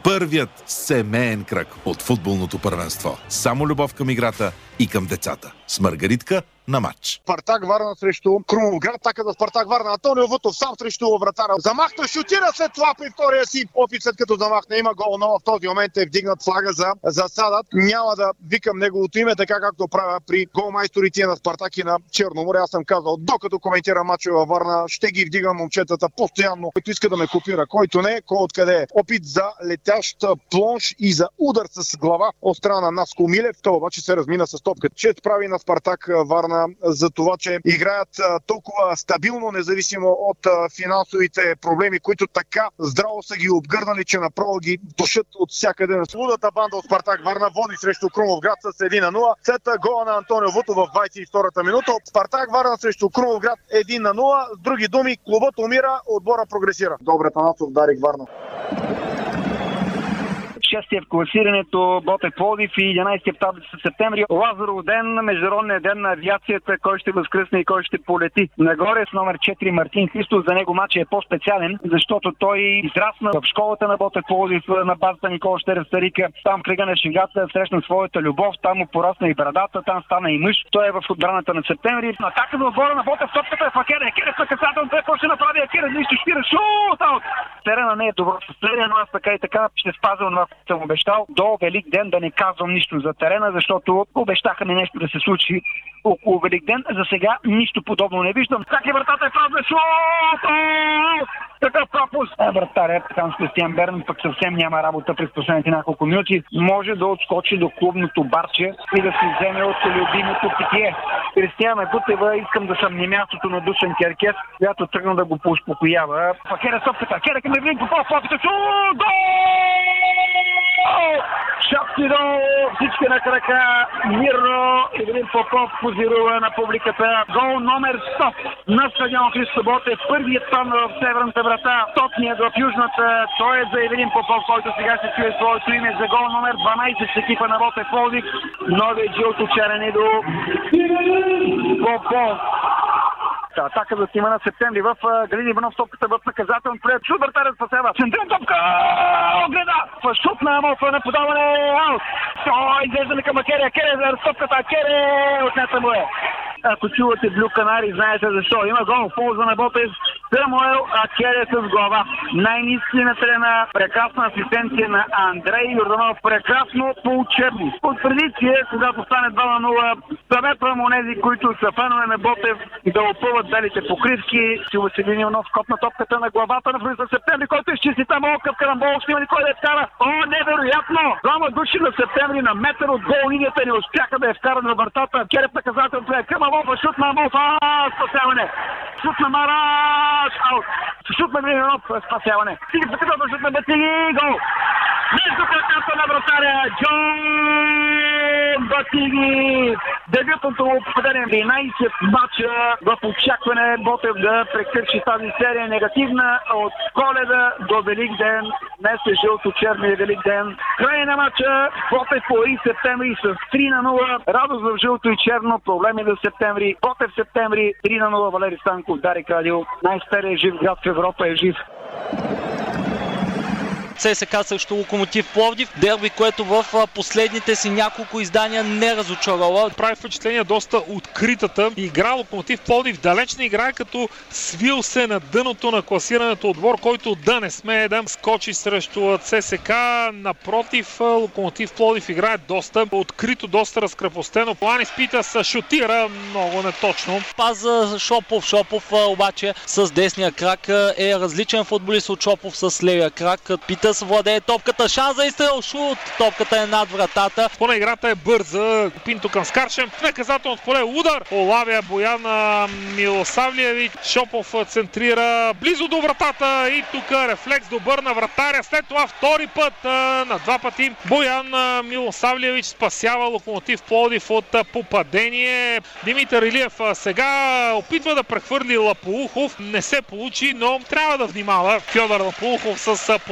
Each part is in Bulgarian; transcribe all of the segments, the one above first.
Първият семеен кръг от футболното първенство. Само любов към играта и към децата. С Маргаритка на матч. Спартак Варна срещу Крумовград. Така за Спартак Варна. Антонио Вутов сам срещу вратара. Замахна, шутира след това при втория си опит, след като замахна. Има гол, но в този момент е вдигнат флага за засадът. Няма да викам неговото име, така както правя при голмайсторите на Спартак и на Черноморе. Аз съм казал, докато коментирам мачове във Варна, ще ги вдигам момчетата постоянно. Който иска да ме копира, който не, кой откъде е. Опит за летящ плонж и за удар с глава от страна на Наско Милев. Той обаче се размина с топка. Чест прави на Спартак Варна за това, че играят толкова стабилно, независимо от финансовите проблеми, които така здраво са ги обгърнали, че направо ги душат от всякъде. Лудата банда от Спартак Варна води срещу Крумовград с 1-0. След гола на Антонио Вутов в 22-та минута. Спартак Варна срещу Крумовград 1-0. С други думи, клубът умира, отбора прогресира. Добре, Танасов, Дарик Варна. Шестия в класирането, Ботев Пловдив и 11-я в таблицата септември. Лазаров ден, международния ден на авиацията, кой ще възкръсне и кой ще полети. Нагоре с номер 4 Мартин Христов, за него матчът е по-специален, защото той израсна в школата на Ботев Пловдив на базата Никола Щерестарика. Там кръга на шегата срещна своята любов, там му порасна и брадата, там стана и мъж. Той е в отбраната на септември. Атака в отбора на Ботев, топката е в Акера. Акера с наказателно, той какво ще направи? Акера нищо шпира, шут аут! Терена не е добро състояние, но аз така и така ще спазвам това, съм обещал до Велик ден да не казвам нищо за терена, защото обещаха ми нещо да се случи около Велик ден. За сега нищо подобно не виждам. Как е вратата е празна? Шут! Какъв пропуск! Вратарят Ханс Кристиан Берн пък съвсем няма работа през последните няколко минути. Може да отскочи до клубното барче и да си вземе от любимото питие. Кристияна Гутева, искам да съм на мястото на Душан Керкес, която тръгна да го поуспокоява. Акера сопката, Акера към Евлин Попов, опита, шут! Гол! Шапки долу, всички на крака, мирно, Евелин Попов позирува на публиката. Гол номер 100 на стадион Христо Ботев, първият тон в северната врата, тотният в южната, той е за Евелин Попов, който сега ще чуе своето име за гол номер 12 с екипа на Ботев Пловдив. Новият жълто-черен идол Попов. Атака за тима на септември в Галин Иванов, топката в наказателен поле. Шут, вратарят спасява. Централна топка! Огледа! Шут на Амалфа на подаване. Аут! Изглеждане към Акере. Акере за топката. Акере! Отнята му е. Ако чувате Блю Канари, знаете защо. Има гол в полза на Ботев. Самуел Акере с глава. Най-низки на терена. Прекрасна асистенция на Андрей Йорданов. Прекрасно по учебни. От традиция, когато стане 2-0, съветвам онези, които са фенове на Ботев, да опъват белите покривки. Василин Иванов скопна топката на главата на Фриза Септември, който изчисти там окъв карамбол. Ще има ли кой да я вкара? О, невероятно! Двама души на Септември на метър от гол линията не успяха да я вкарат на вратата. Кереп наказател плей към Амалфа, шут на Амалфа, спасяване. Шут на Мараш, аут. Шут на Иванов, спасяване. Стига се като шут на Батиги, гол. Между краката на вратаря Джон Батиги. Дебютното попадение 11 матча в очакване Ботев да прекърши тази серия негативна от Коледа до Великден. Днес е жълто-черния Великден. Край на матча Ботев пои Септември с 3-0. Радост в жълто и черно. Проблеми за Септември. Ботев Септември 3-0. Валери Станков, Дарик Радио. Най-стария жив град в Европа е жив. ЦСКА срещу Локомотив Пловдив. Дерби, което в последните си няколко издания не разочарова. Прави впечатление доста откритата игра. Локомотив Пловдив далеч не играе, като свил се на дъното на класирането отбор, който да не смее да скочи срещу ЦСКА. Напротив, Локомотив Пловдив играе доста открито, доста разкрепостено. Планис Питас шутира много неточно. Паза Шопов. Шопов обаче с десния крак е различен футболист от Шопов с левия крак. Питас владее топката, шанс за изстрел, шут, топката е над вратата. Поне играта е бърза, Пинто към Скаршем, наказателно поле, удар, Олавия Боян Милосавлиевич, Шопов центрира близо до вратата и тук рефлекс добър на вратаря, след това втори път, на два пъти Боян Милосавлиевич спасява Локомотив Пловдив от попадение. Димитър Илиев сега опитва да прехвърли Лапоухов, не се получи, но трябва да внимава Фьодор Лапоухов с подобни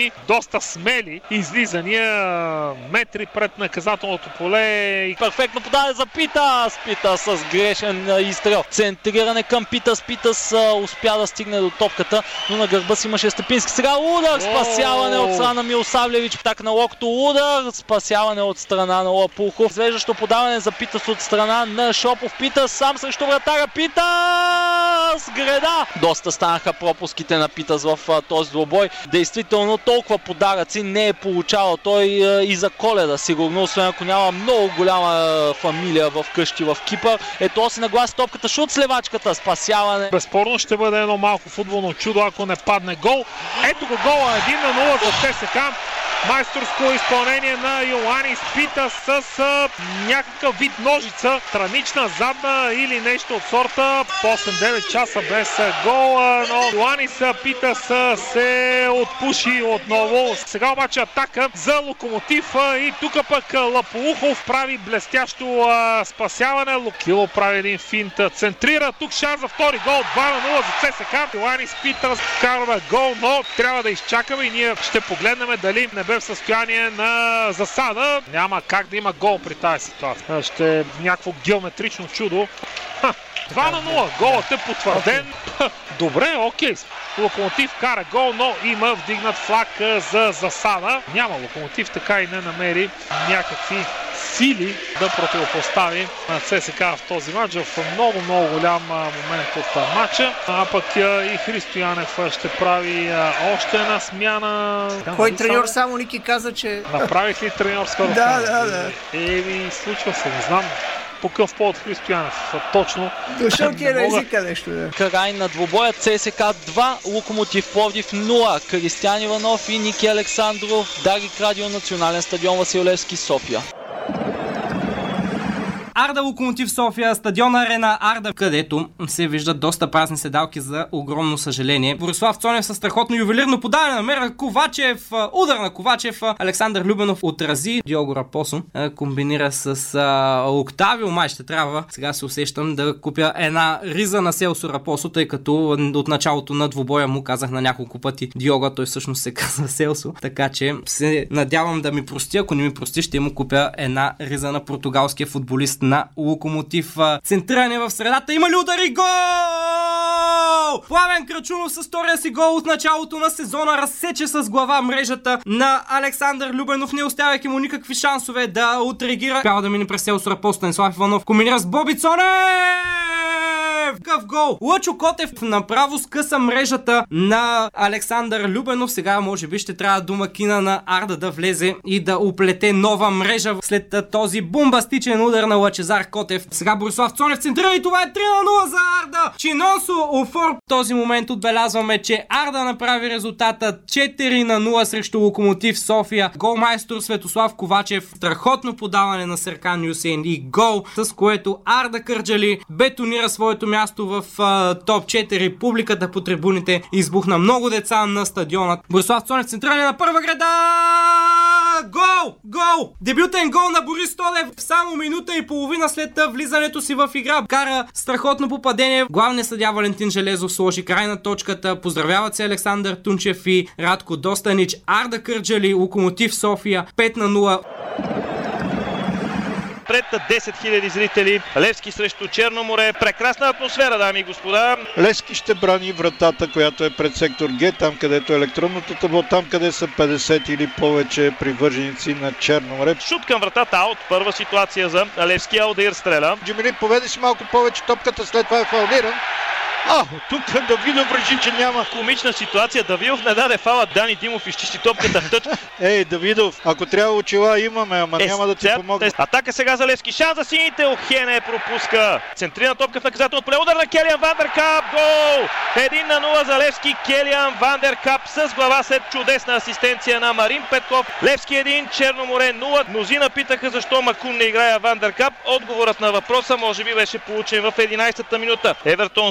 опасни, доста смели излизания, метри пред наказателното поле. Перфектно подава за Питас. Питас с грешен изстрел. Центриране към Питас. Питас успя да стигне до топката, но на гърба си имаше Степински. Сега удар, спасяване от страна на Милосавлевич. Так на локто удар, спасяване от страна на Лапухов. Звеждащо подаване за Питас от страна на Шопов. Питас сам срещу вратаря. Питас! Греда! Доста станаха пропуските на Питас в този двобой. Действително толкова подаръци не е получавал той и за Коледа, сигурно, освен ако няма много голяма фамилия в къщи в Кипър. Ето си нагласи топката, шут с левачката, спасяване. Безспорно ще бъде едно малко футболно чудо, ако не падне гол. Ето го гола, 1-0 за ЦСК. Майсторско изпълнение на Йоанис Питас с някакъв вид ножица, странична, задна или нещо от сорта. По 8-9 часа без гол, но Йоанис Питас се отпуши отново. Сега обаче атака за Локомотив и тук пък Лапоухов прави блестящо спасяване. Лукило прави един финт, центрира, тук шанс за втори гол, 2-0 за ЦСК. Йоанис Питас вкарва гол, но трябва да изчакаме и ние ще погледнем дали не бе в състояние на засада. Няма как да има гол при тази ситуация. Ще е някакво геометрично чудо. 2-0. Голът е потвърден. Добре, окей. Локомотив кара гол, но има вдигнат флаг за засада. Няма Локомотив, така и не намери някакви сили да противопостави на ЦСК в този матч. В много голям момент от матча. А пък и Христо Янев ще прави още една смяна. Кой треньор само Ники каза, че... Направих ли треньорска роля? Да. Случва се, не знам. По какъв повод Христо Янев? Точно. Дошъл ти е на езика нещо. Край на двубоя. ЦСК 2, Локомотив Пловдив 0. Кристиян Иванов и Ники Александров. Дарик Радио, Национален стадион Васил Левски, София. Арда Локомотив София, стадион Арена Арда, където се виждат доста празни седалки за огромно съжаление. Борислав Цонев със страхотно ювелирно подаване намеря Ковачев, удар на Ковачев, Александър Любенов отрази, Диого Рапосо комбинира с Октавио, май ще трябва. Сега се усещам да купя една риза на Селсо Рапосо, тъй като от началото на двубоя му казах на няколко пъти Диого, той всъщност се казва Селсо, така че се надявам да ми прости, ако не ми прости, ще му купя една риза на португалския футболист на Локомотив. Центриране в средата. Има ли удари? Гол! Пламен Крачунов с втория си гол от началото на сезона разсече с глава мрежата на Александър Любенов, не оставяйки му никакви шансове да отреагира. Трябва да мине през Селсо Рапосо. Станислав Иванов комбинира с Боби Цонев! Какъв гол! Лъчо Котев направо скъса мрежата на Александър Любенов. Сега може би ще трябва домакина на Арда да влезе и да оплете нова мрежа след този бомбастичен удар на Лъчезар Котев. Сега Борислав Цонев центрира и това е 3-0 за Арда. Чинонсо Офор. В този момент отбелязваме, че Арда направи резултата 4-0 срещу Локомотив София. Голмайстор Светослав Ковачев. Страхотно подаване на Серкан Юсейн и гол, с което Арда Кърджали бетонира своето място в топ 4. Публиката по трибуните избухна, много деца на стадионът. Борислав Цонев центриране на първа града. Гол! Гол! Дебютен гол на Борис Тодев само минута и половина след влизането си в игра. Кара страхотно попадение. Главният съдия Валентин Железов сложи край на точката. Поздравяват се Александър Тунчев и Радко Достанич. Арда Кърджали, Локомотив София 5-0. Пред 10 000 зрители. Левски срещу Черно море. Прекрасна атмосфера, дами и господа. Левски ще брани вратата, която е пред сектор Г, там където е електронното табло, там къде са 50 или повече привърженици на Черно море. Шут към вратата, аут. Първа ситуация за Левски. Алдаир стреля. Джемили поведе си малко повече топката, след това е фаулиран. Тук Давидов реши, че няма. Комична ситуация. Давидов не даде фала. Дани Димов изчисти топката в тъч. Давидов, ако трябва очила имаме, ама няма да ти помогне. Атака сега за Левски. Шанс за сините. Охене пропуска. Центрирана топка в наказателното поле. Удар на Келиан Вандеркап. Гол! 1-0 за Левски. Келиан Вандеркап с глава след чудесна асистенция на Марин Петков. Левски 1, Черно море 0. Мнозина питаха защо Макун не играе Вандеркап. Отговорът на въпроса може би беше получен в 11-та минута. Евертон задържа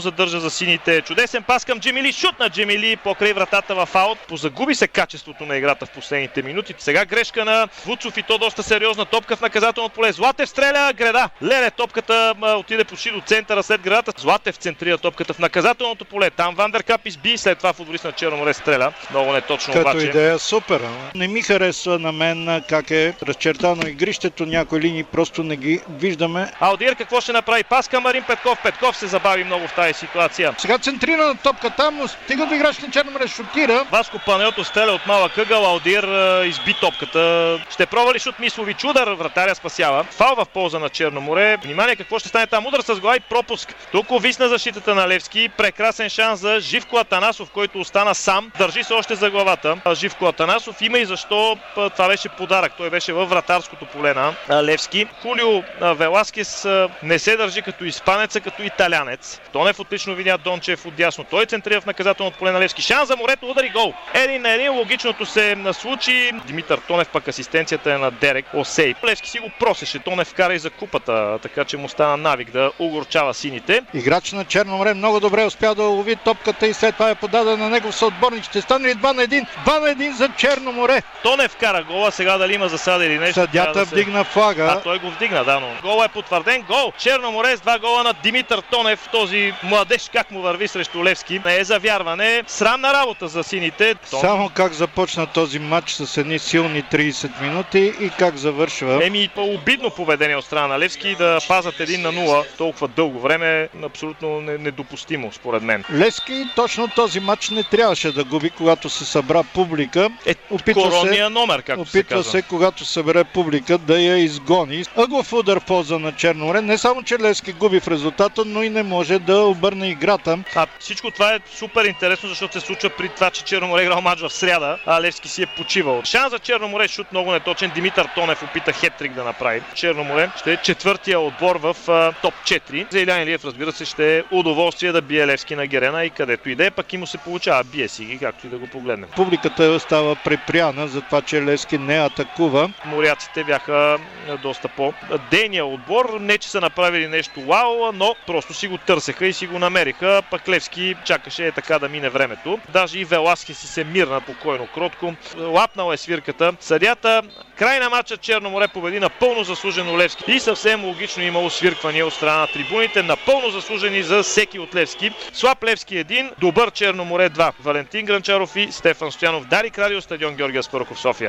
за сините. Чудесен пас към Джемили, шут на Джемили покрай вратата в аут. Позагуби се качеството на играта в последните минути. Сега грешка на Вуцов и то доста сериозна топка в наказателното поле. Златев стреля, греда. Леле, топката отиде почти до центъра след гредата. Златев центрира топката в наказателното поле. Там Вандеркап изби, след това футболист на Черно море стреля. Много неточно обаче. Като идея супер. Не ми харесва на мен как е разчертано игрището. Някои линии просто не ги виждаме. Алдир какво ще направи? Пас към Марин Петков. Петков се забави много в тази ситуация. Сега центрира на топка там, но стига до играч на Черно море, шутира. Васко Панайотов стреля от малък ъгъл. Алдир изби топката. Ще пробва ли шут Мислович? Удар, вратаря спасява. Фал в полза на Черно море. Внимание какво ще стане там. Удар с глава и пропуск. Тук увисна защитата на Левски. Прекрасен шанс за Живко Атанасов, който остана сам. Държи се още за главата. Живко Атанасов има и защо това беше подарък. Той беше във вратарското поле на Левски. Хулио Веласкес не се държи като испанец, а като италянец. Тонев отлично видя Дончев отдясно. Той центрира в наказателното поле на Левски. Шанс за морето, удар и гол. Един на един, логичното се случи. Димитър Тонев, пък асистенцията е на Дерек Осей. Левски си го просеше. Тонев вкара и за купата, така че му стана навик да огорчава сините. Играч на Черно море много добре успя да лови топката и след това е подаден на негов съотборник. Ще стане ли 2 на 1? 2 на 1 за Черно море. Тонев кара гола, сега дали има засада или нещо. Съдята вдигна флага. Той го вдигна, да, но гол е потвърден. Гол! Черно море с 2 гола на Димитър Тонев. Този младеж как му върви срещу Левски. Не е за вярване. Срамна работа за сините. Само как започна този матч с едни силни 30 минути и как завършва. Обидно поведение от страна на Левски да пазат 1-0 толкова дълго време. Абсолютно недопустимо, според мен. Левски точно този матч не трябваше да губи, когато се събра публика. Коронния номер, както се казва. Опитва се, когато събере публика, да я изгони. Ъглов удар в полза на Черно море. Не само, че Левски губи в резултата, но и не може да обърне играта. Всичко това е супер интересно, защото се случва при това, че Черно море играл матч в сряда, а Левски си е почивал. Шанс за Черно море, шут много неточен. Димитър Тонев опита хеттрик да направи. Черно море ще е четвъртия отбор в топ 4. За Илян Илиев, разбира се, ще е удоволствие да бие Левски на Герена и където иде, пък и му се получава. Бие си ги, както и да го погледнем. Публиката става препряна за това, че Левски не атакува. Моряците бяха доста по-дейния отбор. Не, че са направили нещо вау, но просто си го търсеха и си го намериха. Пък Левски чакаше така да мине времето. Даже и Веласки си се мирна покойно, кротко. Лапнал е свирката. Съдята. Край на матча Черно море победи напълно заслужено Левски. И съвсем логично имало свирквания от страна на трибуните. Напълно заслужени за всеки от Левски. Слаб Левски 1, добър Черно море 2. Валентин Гранчаров и Стефан Стоянов. Дарик Радио, стадион Георги Аспарухов, София.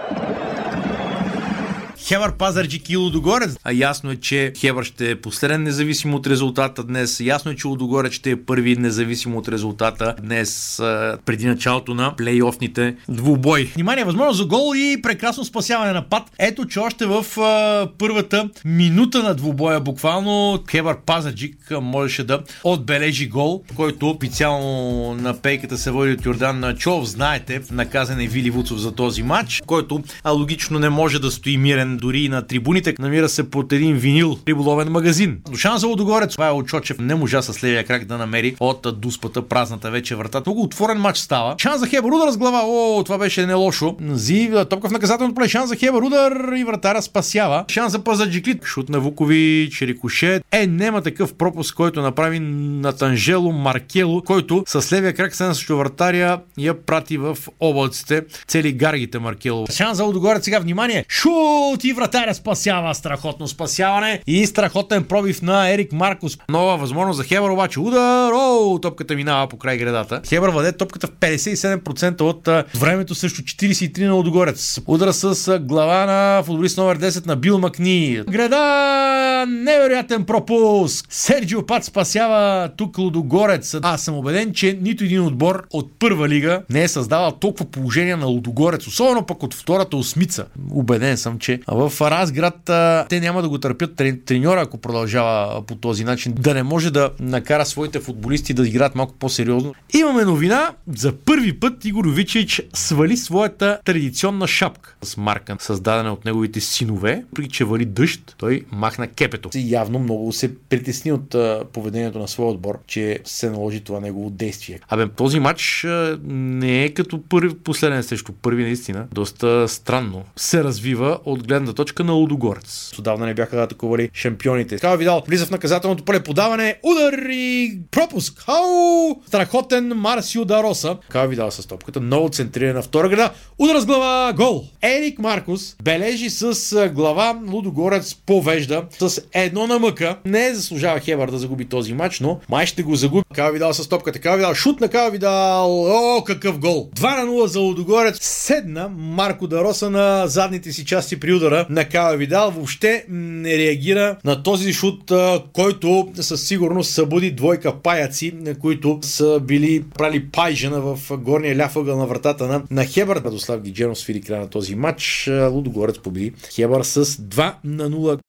Хебър, Пазарджик и Лудогорец. Ясно е, че Хебър ще е последен независимо от резултата днес. Ясно е, че Лудогорец ще е първи независимо от резултата днес преди началото на плейофните двубой. Внимание, възможност за гол и прекрасно спасяване на пад. Ето, че още в първата минута на двубоя буквално Хебър Пазарджик можеше да отбележи гол, който официално на пейката се води от Йордан Чов. Знаете, наказан е Вили Вуцов за този матч, който логично не може да стои мирен дори на трибуните. Намира се под един винил риболовен магазин. Дошан за Лудогорец. Това е Очочев. Не можа с левия крак да намери от дуспата празната вече врата. Много отворен матч става. Шанс за Хебър, удар с глава. Това беше не лошо. Топка в наказателното поле. Шанс за Хебър, удар и вратаря спасява. Шанс за Пазарджиклит. Шут на Вукович, рикошет. Нема такъв пропуск, който направи Натанжело Маркело, който с левия крак се насъщо вратаря я прати в облаците. Цели гаргите Маркело. Шанс за Лудогорец. Сега внимание. Шут и вратаря спасява. Страхотно спасяване и страхотен пробив на Ерик Маркус. Нова възможност за Хебър, обаче удар. Топката минава по край гредата. Хебър въде топката в 57% от времето срещу 43 на Лудогорец. Удара с глава на футболист номер 10 на Бил Макни. Греда! Невероятен пропуск. Серджио Пат спасява тук Лудогорец. Аз съм убеден, че нито един отбор от първа лига не е създавал толкова положение на Лудогорец. Особено пък от втората осмица. Убеден съм, че в Разград те няма да го търпят треньора, ако продължава по този начин, да не може да накара своите футболисти да играят малко по-сериозно. Имаме новина. За първи път Игор Йовичич свали своята традиционна шапка с марка, създадена от неговите синове. Преди че вали дъжд, той махна кеп. репето. Явно много се притесни от поведението на своя отбор, че се наложи това негово действие. Този матч не е като последен срещу първи, наистина. Доста странно се развива от гледна точка на Лудогорец. Отдавна не бяха атакували шампионите. Као Видал влиза в наказателното поле, подаване, удар и пропуск. Страхотен Марсио Дароса. Као Видал с топката, много центрирана на втора града. Удар с глава, гол. Ерик Маркус бележи с глава, Лудогорец повежда с 1 на мъка. Не заслужава Хебър да загуби този матч, но май ще го загуби. Као Видал с топката. Као Видал, шут на Као Видал. О, какъв гол! 2-0 за Лудогорец. Седна Марко Дароса на задните си части при удара на Као Видал. Въобще не реагира на този шут, който със сигурност събуди двойка паяци, които са били прали пайжена в горния ляв ъгъл на вратата на Хебър. Радослав Гидженов свири края на този матч. Лудогорец победи Хебър с 2-0.